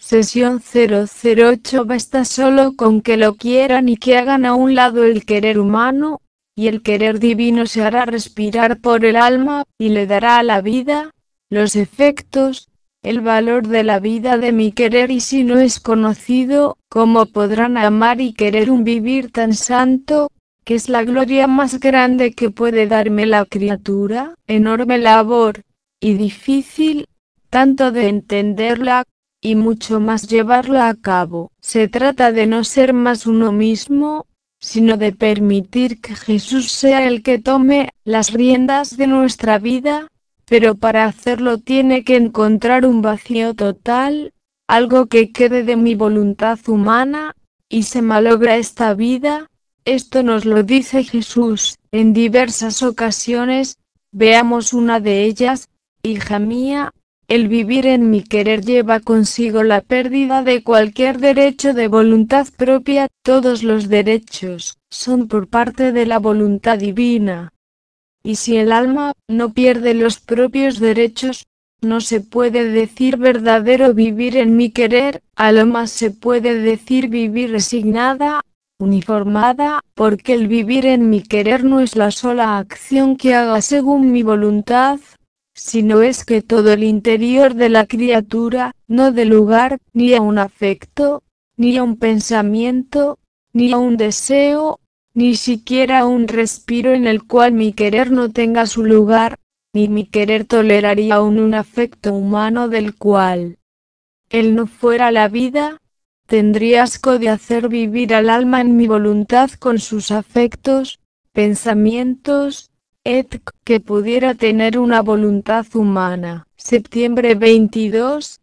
Sesión 008. Basta solo con que lo quieran y que hagan a un lado el querer humano, y el querer divino se hará respirar por el alma, y le dará a la vida los efectos, el valor de la vida de mi querer. Y si no es conocido, ¿cómo podrán amar y querer un vivir tan santo, que es la gloria más grande que puede darme la criatura? Enorme labor, y difícil, tanto de entenderla, y mucho más llevarla a cabo. Se trata de no ser más uno mismo, sino de permitir que Jesús sea el que tome las riendas de nuestra vida, pero para hacerlo tiene que encontrar un vacío total, algo que quede de mi voluntad humana, y se malogra esta vida. Esto nos lo dice Jesús en diversas ocasiones. Veamos una de ellas: hija mía, el vivir en mi querer lleva consigo la pérdida de cualquier derecho de voluntad propia. Todos los derechos son por parte de la voluntad divina. Y si el alma no pierde los propios derechos, no se puede decir verdadero vivir en mi querer. A lo más se puede decir vivir resignada, uniformada, porque el vivir en mi querer no es la sola acción que haga según mi voluntad, sino es que todo el interior de la criatura no dé lugar ni a un afecto, ni a un pensamiento, ni a un deseo, ni siquiera a un respiro en el cual mi querer no tenga su lugar, ni mi querer toleraría aún un afecto humano del cual él no fuera la vida. Tendría asco de hacer vivir al alma en mi voluntad con sus afectos, pensamientos, que pudiera tener una voluntad humana. Septiembre 22,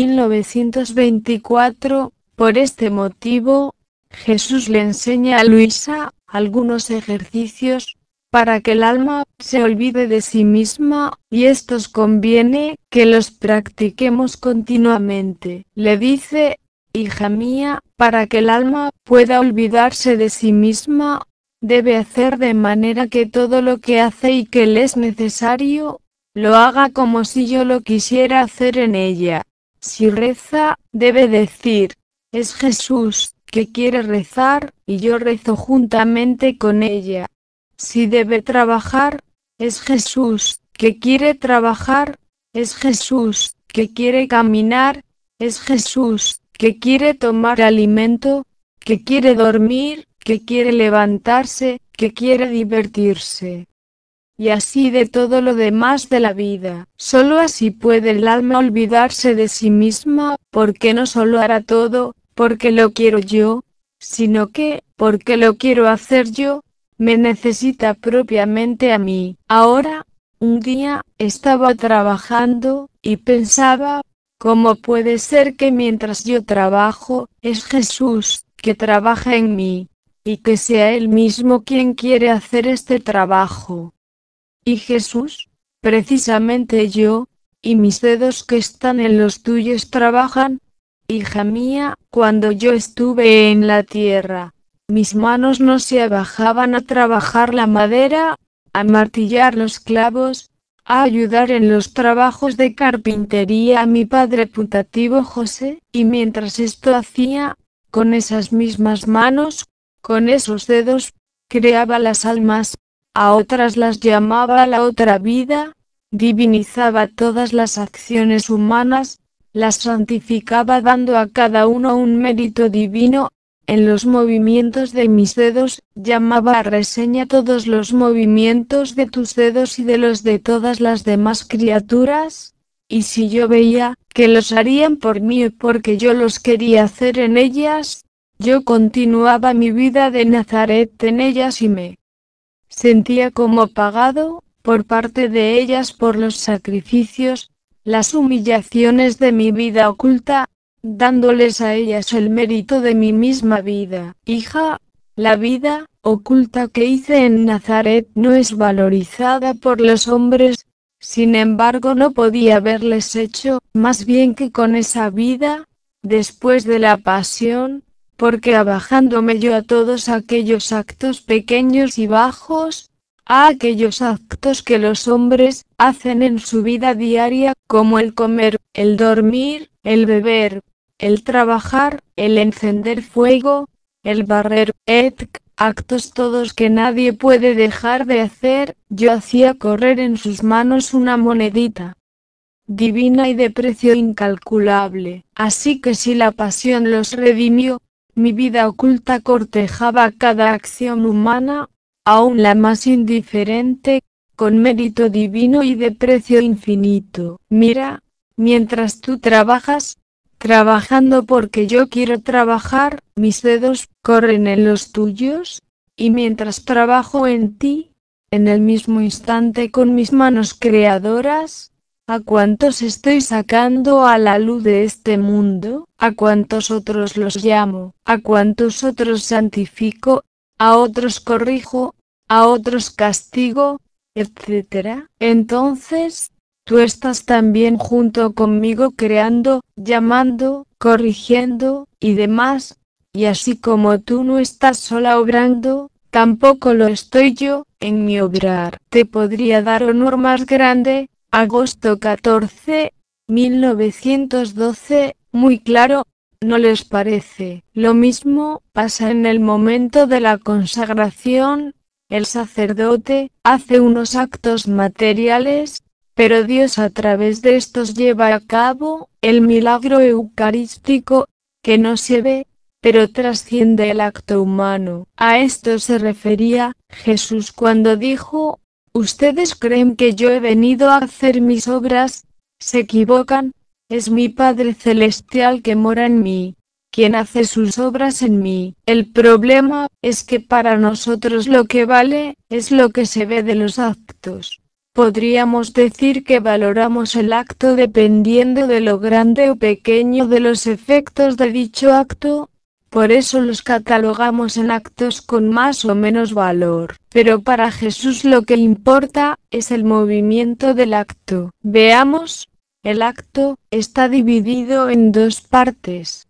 1924. Por este motivo, Jesús le enseña a Luisa algunos ejercicios para que el alma se olvide de sí misma, y estos conviene que los practiquemos continuamente. Le dice: hija mía, para que el alma pueda olvidarse de sí misma, debe hacer de manera que todo lo que hace y que le es necesario, lo haga como si yo lo quisiera hacer en ella. Si reza, debe decir: es Jesús que quiere rezar, y yo rezo juntamente con ella. Si debe trabajar, es Jesús que quiere trabajar, es Jesús que quiere caminar, es Jesús que quiere tomar alimento, que quiere dormir, que quiere levantarse, que quiere divertirse. Y así de todo lo demás de la vida. Solo así puede el alma olvidarse de sí misma, porque no solo hará todo porque lo quiero yo, sino que, porque lo quiero hacer yo, me necesita propiamente a mí. Ahora, un día, estaba trabajando, y pensaba: ¿cómo puede ser que mientras yo trabajo, es Jesús que trabaja en mí, y que sea Él mismo quien quiere hacer este trabajo? Y Jesús, precisamente yo, y mis dedos que están en los tuyos trabajan. Hija mía, cuando yo estuve en la tierra, mis manos no se abajaban a trabajar la madera, a martillar los clavos, a ayudar en los trabajos de carpintería a mi padre putativo José, y mientras esto hacía, con esas mismas manos, con esos dedos, creaba las almas, a otras las llamaba a la otra vida, divinizaba todas las acciones humanas, las santificaba dando a cada uno un mérito divino. En los movimientos de mis dedos, llamaba a reseña todos los movimientos de tus dedos y de los de todas las demás criaturas, y si yo veía que los harían por mí o porque yo los quería hacer en ellas, yo continuaba mi vida de Nazaret en ellas y me sentía como pagado, por parte de ellas por los sacrificios, las humillaciones de mi vida oculta, dándoles a ellas el mérito de mi misma vida. Hija, la vida oculta que hice en Nazaret no es valorizada por los hombres, sin embargo no podía haberles hecho más bien que con esa vida, después de la pasión, porque abajándome yo a todos aquellos actos pequeños y bajos, a aquellos actos que los hombres hacen en su vida diaria, como el comer, el dormir, el beber, el trabajar, el encender fuego, el barrer, actos todos que nadie puede dejar de hacer. Yo hacía correr en sus manos una monedita divina y de precio incalculable. Así que si la pasión los redimió, mi vida oculta cortejaba cada acción humana, aun la más indiferente, con mérito divino y de precio infinito. Mira, mientras tú trabajas, trabajando porque yo quiero trabajar, mis dedos corren en los tuyos, y mientras trabajo en ti, en el mismo instante con mis manos creadoras, ¿a cuántos estoy sacando a la luz de este mundo? ¿A cuántos otros los llamo? ¿A cuántos otros santifico? ¿A otros corrijo? ¿A otros castigo? Etcétera. Entonces, tú estás también junto conmigo creando, llamando, corrigiendo, y demás. Y así como tú no estás sola obrando, tampoco lo estoy yo, en mi obrar. Te podría dar honor más grande. Agosto 14, 1912, muy claro, ¿no les parece? Lo mismo pasa en el momento de la consagración. El sacerdote hace unos actos materiales, pero Dios a través de estos lleva a cabo el milagro eucarístico, que no se ve, pero trasciende el acto humano. A esto se refería Jesús cuando dijo: ustedes creen que yo he venido a hacer mis obras, se equivocan, es mi Padre Celestial que mora en mí, quien hace sus obras en mí. El problema es que para nosotros lo que vale es lo que se ve de los actos. Podríamos decir que valoramos el acto dependiendo de lo grande o pequeño de los efectos de dicho acto. Por eso los catalogamos en actos con más o menos valor. Pero para Jesús lo que importa es el movimiento del acto. Veamos, el acto está dividido en dos partes.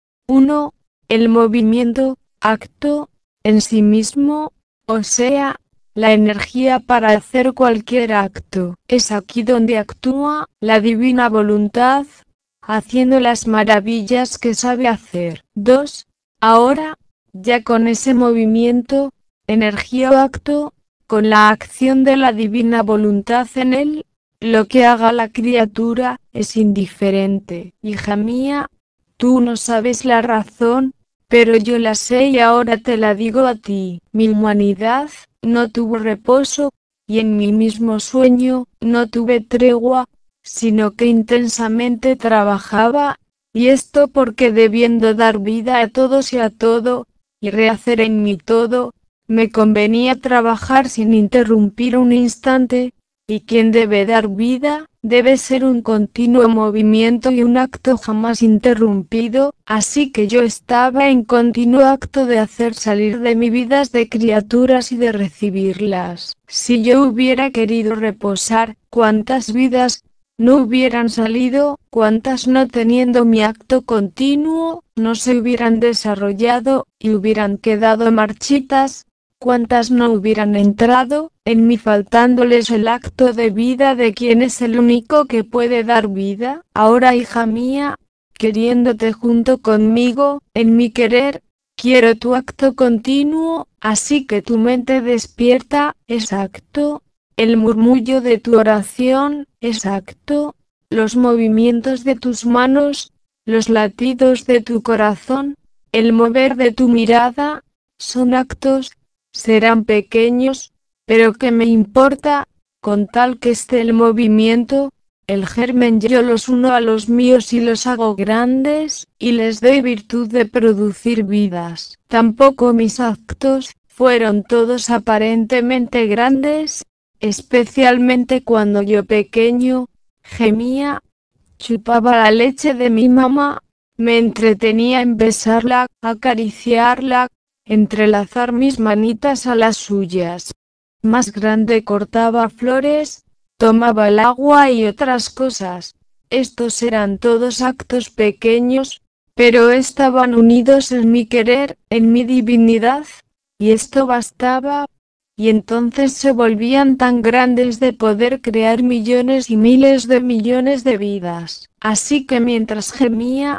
1. El movimiento, acto, en sí mismo, o sea, la energía para hacer cualquier acto. Es aquí donde actúa la divina voluntad, haciendo las maravillas que sabe hacer. 2. Ahora, ya con ese movimiento, energía o acto, con la acción de la divina voluntad en él, lo que haga la criatura es indiferente. Hija mía, tú no sabes la razón, pero yo la sé y ahora te la digo a ti. Mi humanidad no tuvo reposo, y en mi mismo sueño no tuve tregua, sino que intensamente trabajaba, y esto porque debiendo dar vida a todos y a todo, y rehacer en mí todo, me convenía trabajar sin interrumpir un instante, y quien debe dar vida, debe ser un continuo movimiento y un acto jamás interrumpido, así que yo estaba en continuo acto de hacer salir de mi vidas de criaturas y de recibirlas. Si yo hubiera querido reposar, ¿cuántas vidas no hubieran salido? ¿Cuántas no teniendo mi acto continuo, no se hubieran desarrollado, y hubieran quedado marchitas? ¿Cuántas no hubieran entrado en mí faltándoles el acto de vida de quien es el único que puede dar vida? Ahora, hija mía, queriéndote junto conmigo, en mi querer, quiero tu acto continuo, así que tu mente despierta, exacto, el murmullo de tu oración, exacto, los movimientos de tus manos, los latidos de tu corazón, el mover de tu mirada, son actos. Serán pequeños, pero ¿qué me importa? Con tal que esté el movimiento, el germen, yo los uno a los míos y los hago grandes, y les doy virtud de producir vidas. Tampoco mis actos fueron todos aparentemente grandes, especialmente cuando yo pequeño, gemía, chupaba la leche de mi mamá, me entretenía en besarla, acariciarla, entrelazar mis manitas a las suyas. Más grande cortaba flores, tomaba el agua y otras cosas. Estos eran todos actos pequeños, pero estaban unidos en mi querer, en mi divinidad, y esto bastaba, y entonces se volvían tan grandes de poder crear millones y miles de millones de vidas. Así que mientras gemía,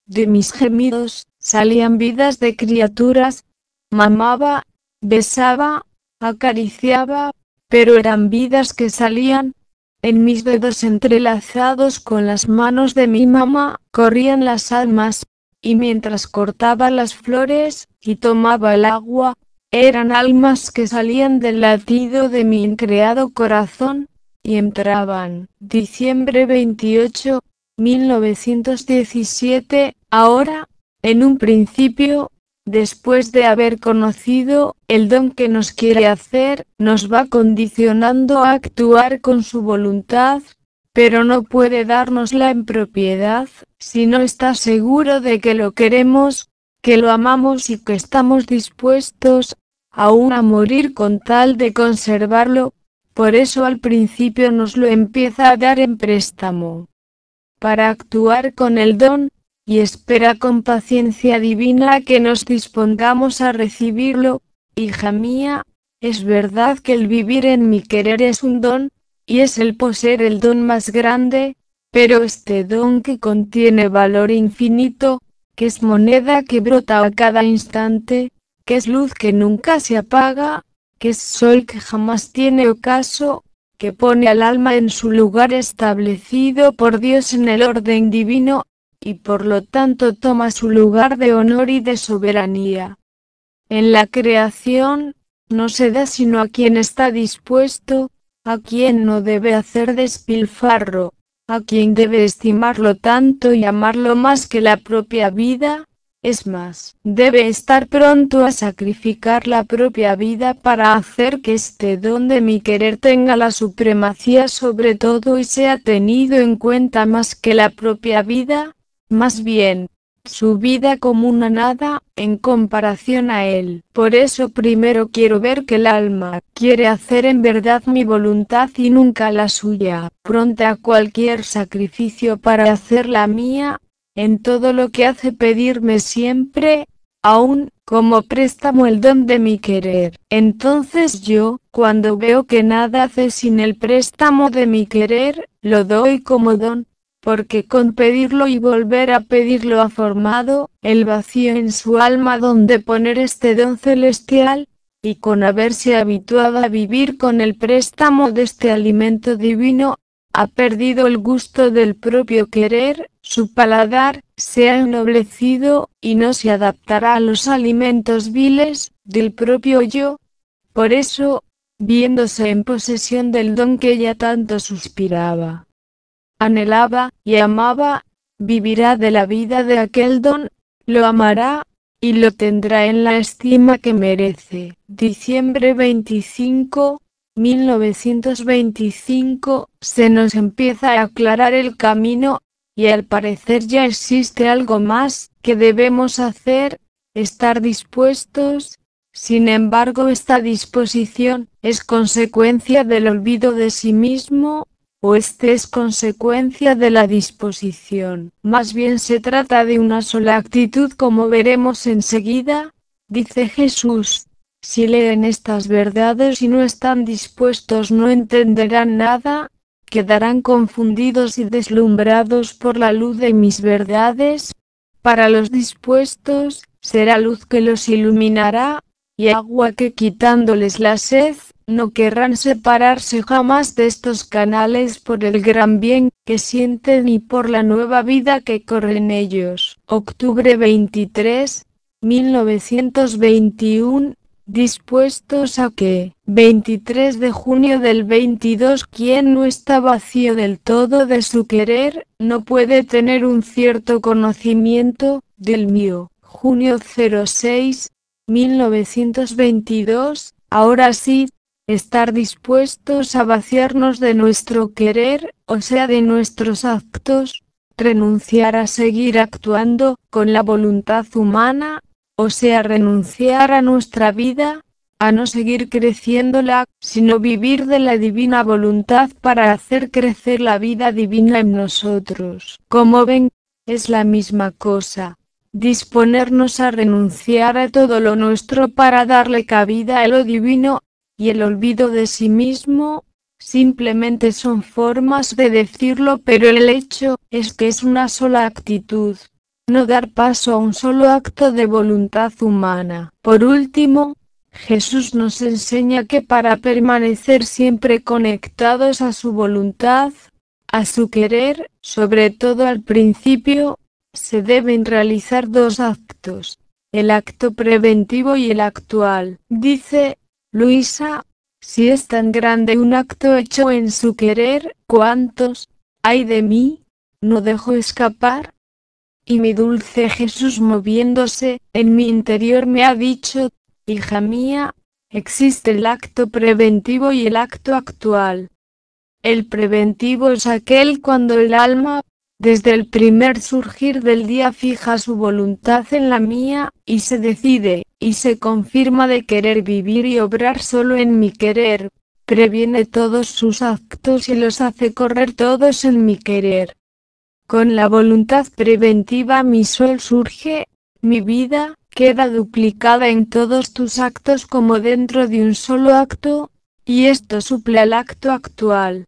de mis gemidos, salían vidas de criaturas. Mamaba, besaba, acariciaba, pero eran vidas que salían. En mis dedos entrelazados con las manos de mi mamá, corrían las almas, y mientras cortaba las flores, y tomaba el agua, eran almas que salían del latido de mi increado corazón, y entraban. Diciembre 28, 1917, ahora, en un principio, después de haber conocido el don que nos quiere hacer, nos va condicionando a actuar con su voluntad, pero no puede dárnosla en propiedad, si no está seguro de que lo queremos, que lo amamos y que estamos dispuestos, aún a morir con tal de conservarlo. Por eso al principio nos lo empieza a dar en préstamo, para actuar con el don, y espera con paciencia divina a que nos dispongamos a recibirlo. Hija mía, es verdad que el vivir en mi querer es un don, y es el poseer el don más grande, pero este don que contiene valor infinito, que es moneda que brota a cada instante, que es luz que nunca se apaga, que es sol que jamás tiene ocaso, que pone al alma en su lugar establecido por Dios en el orden divino, y por lo tanto toma su lugar de honor y de soberanía. En la creación, no se da sino a quien está dispuesto, a quien no debe hacer despilfarro, a quien debe estimarlo tanto y amarlo más que la propia vida. Es más, debe estar pronto a sacrificar la propia vida para hacer que este don de mi querer tenga la supremacía sobre todo y sea tenido en cuenta más que la propia vida, más bien, su vida como una nada, en comparación a él. Por eso primero quiero ver que el alma quiere hacer en verdad mi voluntad y nunca la suya, pronta a cualquier sacrificio para hacer la mía, en todo lo que hace pedirme siempre, aún, como préstamo el don de mi querer. Entonces yo, cuando veo que nada hace sin el préstamo de mi querer, lo doy como don, porque con pedirlo y volver a pedirlo ha formado el vacío en su alma donde poner este don celestial, y con haberse habituado a vivir con el préstamo de este alimento divino, ha perdido el gusto del propio querer, su paladar se ha ennoblecido, y no se adaptará a los alimentos viles del propio yo. Por eso, viéndose en posesión del don que ella tanto suspiraba, anhelaba y amaba, vivirá de la vida de aquel don, lo amará, y lo tendrá en la estima que merece. Diciembre 25, 1925, se nos empieza a aclarar el camino, y al parecer ya existe algo más que debemos hacer, estar dispuestos. Sin embargo, esta disposición es consecuencia del olvido de sí mismo, o este es consecuencia de la disposición. Más bien se trata de una sola actitud, como veremos enseguida. Dice Jesús: si leen estas verdades y no están dispuestos no entenderán nada, quedarán confundidos y deslumbrados por la luz de mis verdades. Para los dispuestos, será luz que los iluminará, y agua que quitándoles la sed, no querrán separarse jamás de estos canales por el gran bien que sienten y por la nueva vida que corre en ellos. Octubre 23, 1921. Dispuestos a que, 23 de junio del 22, quien no está vacío del todo de su querer, no puede tener un cierto conocimiento del mío. Junio 06, 1922. Ahora sí, estar dispuestos a vaciarnos de nuestro querer, o sea de nuestros actos, renunciar a seguir actuando con la voluntad humana, o sea renunciar a nuestra vida, a no seguir creciéndola, sino vivir de la divina voluntad para hacer crecer la vida divina en nosotros. Como ven, es la misma cosa. Disponernos a renunciar a todo lo nuestro para darle cabida a lo divino, y el olvido de sí mismo, simplemente son formas de decirlo, pero el hecho es que es una sola actitud. no dar paso a un solo acto de voluntad humana. Por último, Jesús nos enseña que para permanecer siempre conectados a su voluntad, a su querer, sobre todo al principio, se deben realizar dos actos, el acto preventivo y el actual. Dice Luisa, si es tan grande un acto hecho en su querer, ¿cuántos hay de mí? No dejo escapar. Y mi dulce Jesús moviéndose en mi interior me ha dicho, hija mía, existe el acto preventivo y el acto actual. El preventivo es aquel cuando el alma, desde el primer surgir del día fija su voluntad en la mía, y se decide, y se confirma de querer vivir y obrar solo en mi querer, previene todos sus actos y los hace correr todos en mi querer. Con la voluntad preventiva mi sol surge, mi vida queda duplicada en todos tus actos como dentro de un solo acto, y esto suple al acto actual.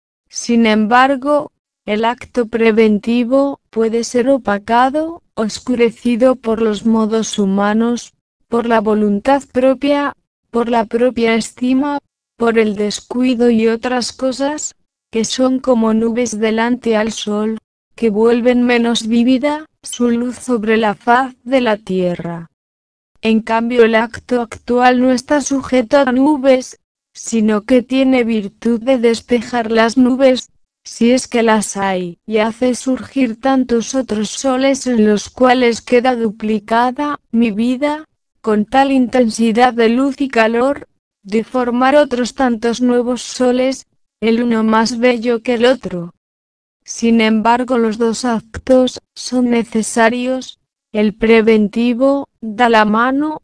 Sin embargo, el acto preventivo puede ser opacado, oscurecido por los modos humanos, por la voluntad propia, por la propia estima, por el descuido y otras cosas, que son como nubes delante al sol, que vuelven menos vívida su luz sobre la faz de la tierra. En cambio el acto actual no está sujeto a nubes, sino que tiene virtud de despejar las nubes, si es que las hay, y hace surgir tantos otros soles en los cuales queda duplicada mi vida, con tal intensidad de luz y calor, de formar otros tantos nuevos soles, el uno más bello que el otro. Sin embargo, los dos actos son necesarios. El preventivo da la mano,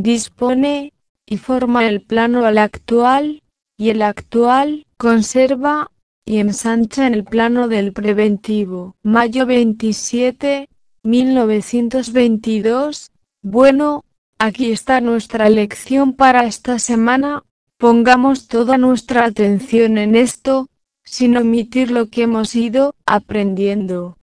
dispone y forma el plano al actual, y el actual conserva y ensancha en el plano del preventivo. Mayo 27, 1922. Bueno, aquí está nuestra lección para esta semana. Pongamos toda nuestra atención en esto, sin omitir lo que hemos ido aprendiendo.